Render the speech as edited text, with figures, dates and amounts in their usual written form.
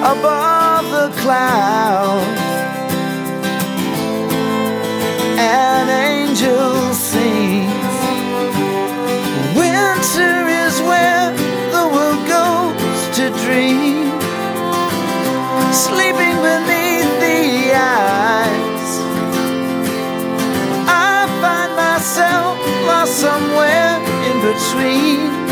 above the clouds. An angel sings. Winter is where the world goes to dream, sleeping beneath the ice. I find myself lost somewhere in between.